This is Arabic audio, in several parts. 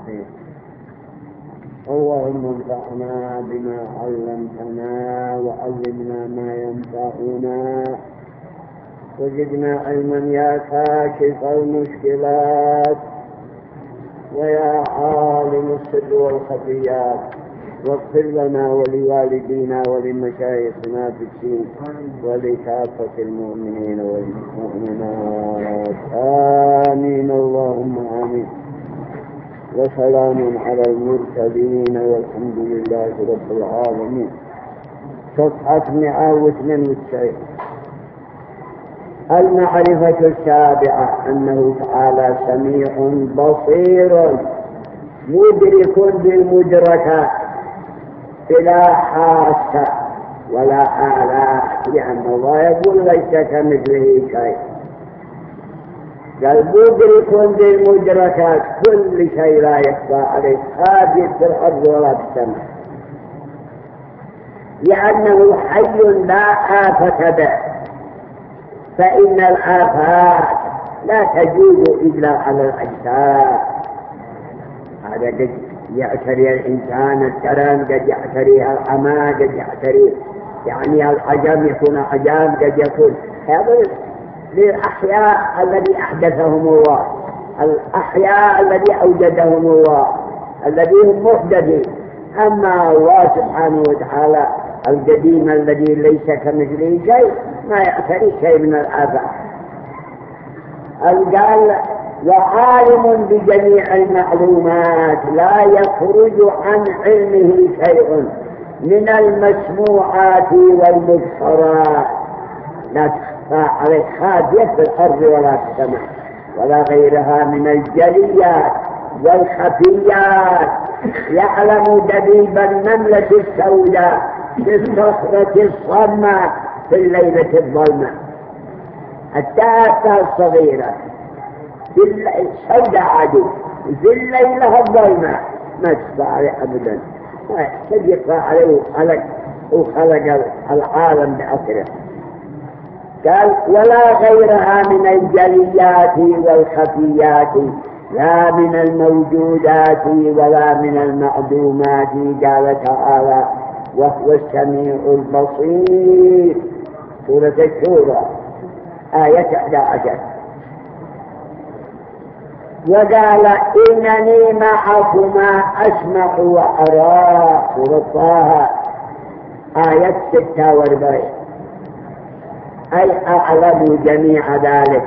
اللهم انفعنا بما علمتنا وعلمنا ما ينفعنا وزدنا علما يا كاشف المشكلات ويا عالم السر والخفيات، واغفر لنا ولوالدينا ولمشايخنا في الدين ولكافة المؤمنين والمؤمنات، آمين اللهم آمين. وسلام على المرسلين والحمد لله رب العالمين. صفحة 192. المعرفة السابعة أنه تعالى سميع بصير مدرك بالمدركات بلا حاسة ولا آلات، لأن الله يقول ليس كمثله شيء. قال مدرك بالمدركات، كل شيء لا يخفى عليه خافي في الأرض ولا في السماء، لأنه حي لا آفة به، فإن الآفات لا تجوز إلا على الأجساد. هذا قد يعتري الإنسان الترم، قد يعتريها العمى، قد يعتري يعني العجم، يكون عجام، قد يكون هذا للأحياء الذي أحدثهم الله، الأحياء الذي أوجدهم الله الذي هم محدثين. أما الله سبحانه وتعالى القديم الذي ليس كمثله شيء، ما يعتري شيء من الآفات. قال وعالم بجميع المعلومات لا يخرج عن علمه شيء من المسموعات والمبصرات، لا تخفى عليه خافية في الأرض ولا في السماء ولا غيرها من الجليات والخفيات. يعلم دبيب النملة السوداء في الصخرة الصماء في الليلة الظلمة، التافهة الصغيرة السوداء عادي في الليلة الظلمة ما تخفى عليه أبدا، ما يحتاج يخفى عليه وخلق العالم بأسره. قال ولا غيرها من الجليات والخفيات، لا من الموجودات ولا من المعدومات. قال تعالى وهو السميع البصير، سورة الشورى آية 11. وقال إنني معكما أسمع وأرى، سورة طه آية 46. أي أعلم جميع ذلك.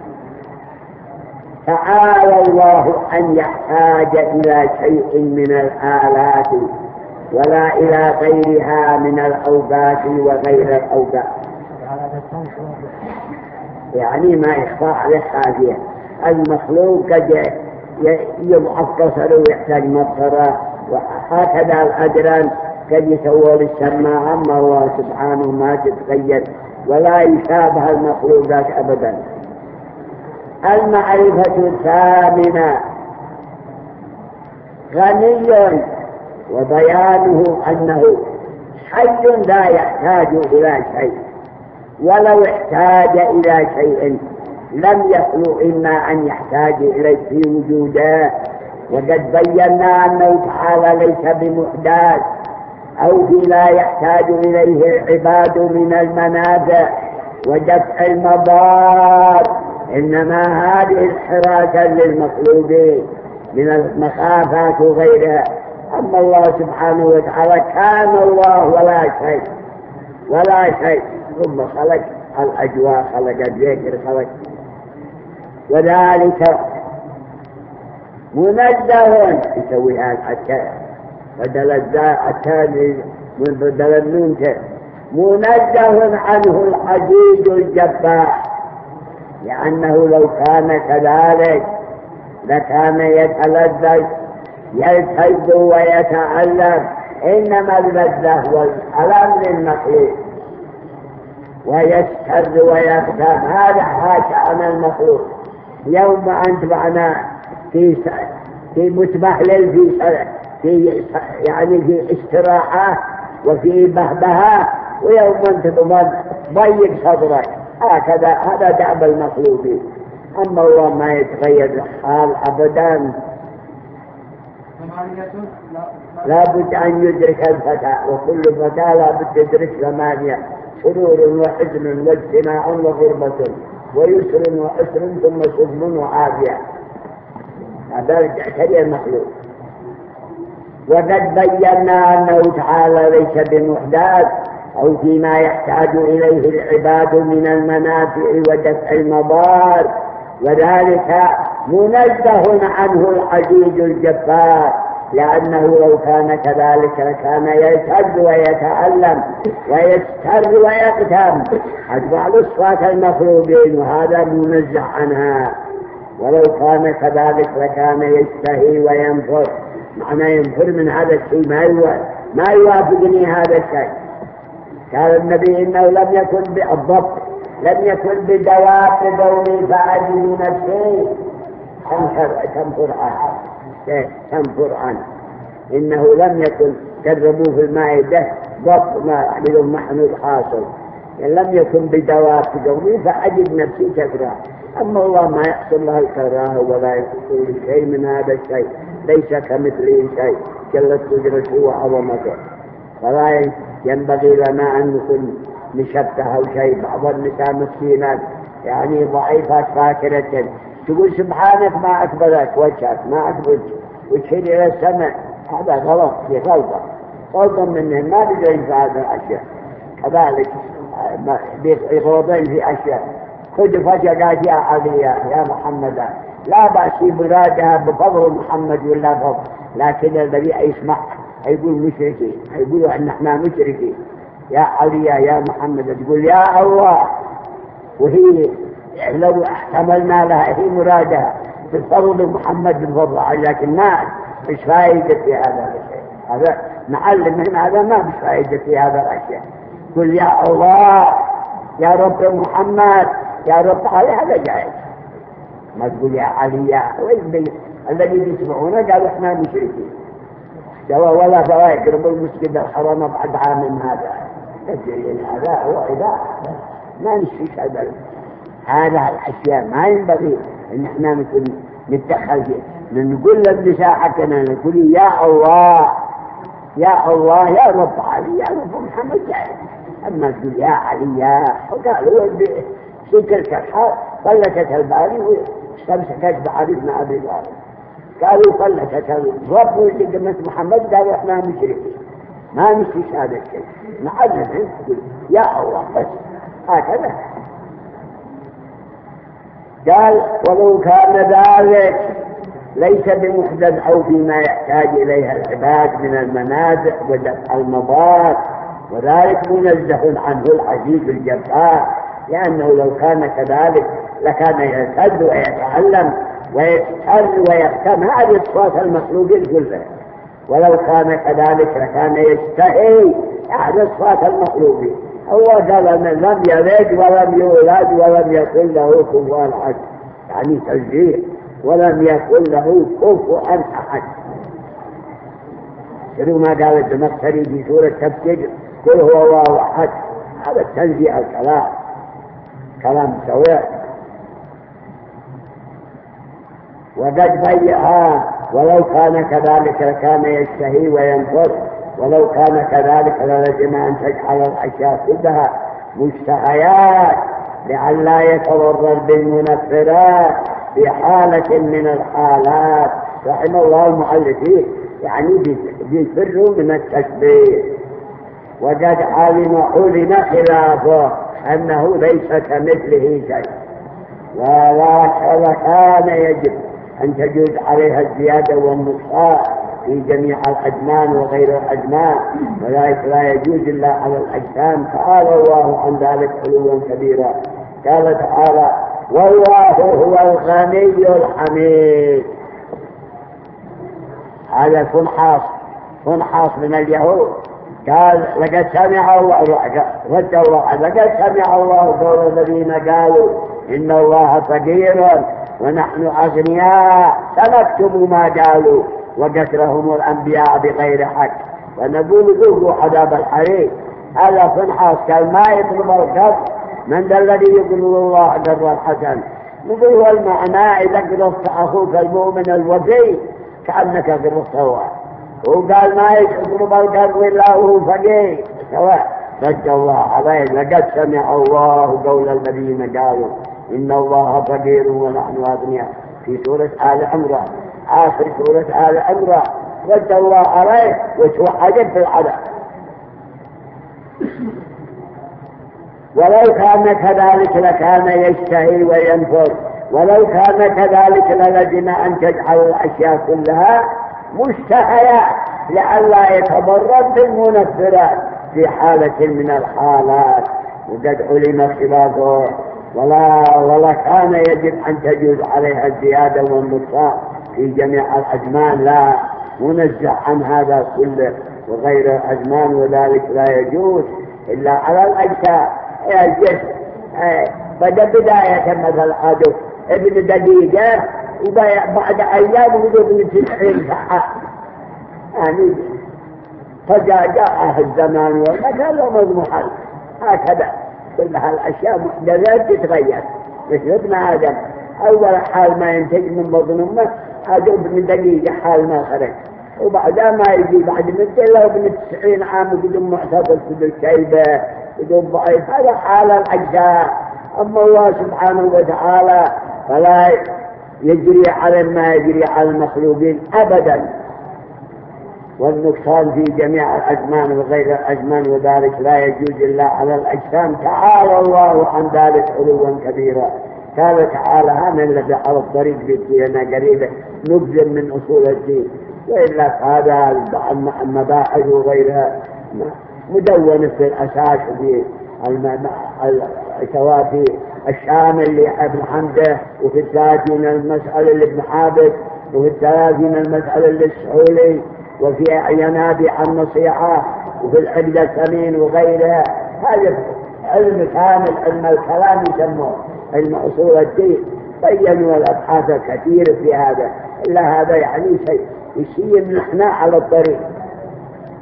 تعالى الله أن يحتاج إلى شيء من الآلات ولا إلى غيرها من الأوقات وغير الأوقات، يعني ما يخفى عليه حاجة. المخلوق قد يضعف بصره ويحتاج مبصره، وهكذا الأدران قد يسوى للسماء. أما الله سبحانه ما تتغير ولا يشابه المخلوقات أبدا. المعرفة الثامنة غني، وبيانه أنه حي لا يحتاج إلى شيء، ولو احتاج إلى شيء لم يخلو إلا أن يحتاج إليه في وجوده. وقد بينا أنه تعالى ليس بمحدث أو لا يحتاج إليه العباد من المنافع ودفع المضار، إنما هذه الحراسة للمخلوقين من المخافات وغيرها. أما الله سبحانه وتعالى كان الله ولا شيء ثم خلق الأجواء، خلق الذكر، خلق، وذلك منزه يسويها حتى بدل التالي من بدل النون، منزه عنه العزيز الجبار، لأنه لو كان كذلك لكان يتلذذ يلتذ ويتعلم. إنما اللذة والألم للمخلوق، ويستر ويخدم، هذا حاشا عن المخلوق. يوم أنت معنا في متبهلل في يعني في استراحة وفي بهبهة، ويوم أنت ضيق صدرك، هكذا هذا دعب المخلوقين. أما الله ما يتغير الحال أبدا. لا بد أن يدرك الفتى، وكل فتى لا بد يدرك 8: سرور وحزن واجتماع وغربة ويسر وعسر ثم سلم وعافية. هذا يعتري المخلوق. وقد بينا أنه تعالى ليس بمحدث أو فيما يحتاج إليه العباد من المنافع ودفع المضار، وذلك منزه عنه العزيز الجبار، لأنه لو كان كذلك لكان يلتز ويتألم ويستر ويقتم أتبع الأصوات المخلوقين، وهذا منزه عنها. ولو كان كذلك لكان يشتهي وينفر، معنى ينفر من هذا الشيء، ما يوافقني هذا الشيء. قال النبي إنه لم يكن بالضبط، لم يكن بدواب قومي فأجل نفسي تنفر عنه. إنه لم يكن كذبوا في المائدة ضبط ما يحمل محمود حاصل، يعني لم يكن بدواب قومي فأجل نفسي تكره. أما الله ما يحصل له الكراهه ولا يحصل شيء من هذا الشيء، ليس كمثله شيء، جلت قدرته وعظمته. فلا ينبغي لنا أن نكون نشبه أو شيء. بعض النساء مسكينات يعني ضعيفات فاكرة تقول سبحانك ما أكبرك وجهك ما أكبرك وتشير إلى السماء، هذا غلط، في غلطة منهم، ما بدين في هذا الأشياء. كذلك بيغلطين في أشياء. خذ فجأة يا علي يا محمد، لا بأس مرادها بفضل محمد ولا فضل، لكن الذي يسمع يقول مشركين، يقولوا أن احنا مشركين. يا علي يا محمد تقول يا الله، وهي لو احتملنا لها هي مرادها بفضل محمد بالفضل، لكن ما مش فائدة في هذا الشيء. هذا نعلم من هذا ما مش فائدة في هذا الأشياء. قل يا الله يا رب محمد يا رب علي، هذا جائز. ما تقول يا علي يا الذي يسمعونه قالوا احنا مشركين ولا فوائد رب المسجد الحرام بعد عام من هذا. هذا هو عبادة، ما نشفيش هذا الأشياء. ما ينبغي ان احنا نتدخل فيه. نقول للنساء حقنا نقول يا الله يا الله يا رب علي يا رب محمد جائز. أما تقول يا علي يا، وقالوا في تلك الحال فلتت الباري واستمسكت بعرض مع أبي الوالد، قالوا فلتت الرب وقدمت محمد، قالوا احنا مشركين ما نشيش هذا الشيء. نعلم تقول يا الله بس هكذا. قال ولو كان ذلك ليس بمحدث أو فيما يحتاج إليها العباد من المنازع ودفع المضار، وذلك منزه عنه العزيز الجبار، لأنه لو كان كذلك لكان يلتز ويتعلم ويستر ويختم هذه الصوت المخلوقين كلها. ولو كان كذلك لكان يشتهي هذه الصوت المخلوقين. الله قال أن لم يلد ولم يولد ولم يكن له كفوا أحد، يعني تشبيه، ولم يكن له كفوا أحد. شنو ما قال الزمخشري في سورة تبتج قل هو الله أحد، هذا التنزيه الكلام كلام سواء. وقد بيها ولو كان كذلك لكان يشتهي وينفر، ولو كان كذلك للزم أن تجعل الأشياء كلها مشتهيات لئلا يتضرر بالمنفرات في حالة من الحالات. رحم الله المؤلفين، يعني بيفروا من التشبيه. وقد علم خلافه أنه ليس كمثله شيء، ولا كان يجب أن تجوز عليها الزيادة والنقصان في جميع الأجنان وغير الأجنان، وذلك لا يجوز إلا على الأجسام. تعالى الله عن ذلك علوا كبيرا. قال تعالى والله هو الغني الحميد. هذا فنحاص من اليهود. قال لقد سمع الله رد الله لقد سمع الله قول الذين قالوا إن الله فقير ونحن أغنياء سنكتب ما قالوا وقتلهم الأنبياء بغير حق ونقول ذوقوا عذاب الحريق. هذا فنحاص قال ما يطلب القتل من ذا الذي يقول الله قدر الحسن. نقول المعنى إذا قدرت أخوك المؤمن الوفي كأنك في المستوى. وقال ما يضرب القرض إلا وهو فقير سواء. رد الله عليه لقد سمع الله قول الذين قالوا إن الله فقير ونحن أغنياء في سورة آل عمران، آخر سورة آل عمران. رد الله عليه وتوحدت في العذاب. ولو كان كذلك لكان يشتهي وينفر، ولو كان كذلك للزم أن تجعل الأشياء كلها مشتهيات لئلا يتضرر بالمنفرات في حالة من الحالات. وقد علم خلافه ولا كان يجب أن تجوز عليها الزيادة والنقصان في جميع الأزمان، لا منزه عن هذا كله وغير الأزمان، وذلك لا يجوز إلا على الأجساد. الجسم بداية مثل عدو ابن دقيقة وبعد أيام ابن 90 ساعة يعني فجاء الزمان والمكان ومضمحل. هكذا كل هالأشياء محدثات تتغير. مثل ابن آدم أول حال ما ينتج من بطن أمه عدو ابن دقيقة حال ما خرج، وبعدها ما يجي بعد مثله ابن 90 عام بدون معتقد بدون شيبة بدون ضعيف. هذا حال الأجزاء. أما الله سبحانه وتعالى فلا يجري على ما يجري على المخلوقين أبدا، والنقصان في جميع الأزمان وغير الأزمان، وذلك لا يجوز إلا على الأجسام. تعالى الله عن ذلك علوا كبيرا. قال تعالى هذا الذي على الطريق بيتنا قريبا نبذل من أصول الدين، وإلا هذا المباحث وغيرها مدونة في الأساس في الشوافي الشامل لابن حمده، وفي 30 المسألة لابن حابس، وفي 30 المسألة للسحولي، وفي ينابيع النصيحة، وفي العقد الثمين وغيرها. هذا علم كامل، علم الكلام يسموه علم أصول الدين. بينوا الأبحاث كثير في هذا، إلا هذا يعني شيء نحن على الطريق.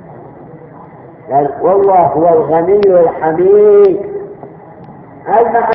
والله هو الغني الحميد.